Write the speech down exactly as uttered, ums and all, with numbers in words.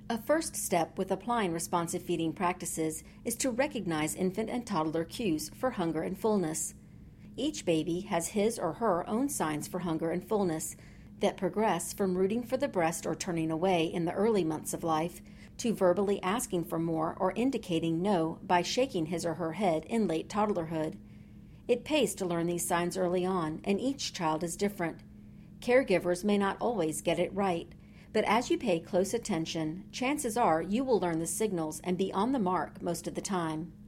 A first step with applying responsive feeding practices is to recognize infant and toddler cues for hunger and fullness. Each baby has his or her own signs for hunger and fullness that progress from rooting for the breast or turning away in the early months of life to verbally asking for more or indicating no by shaking his or her head in late toddlerhood. It pays to learn these signs early on, and each child is different. Caregivers may not always get it right, but as you pay close attention, chances are you will learn the signals and be on the mark most of the time.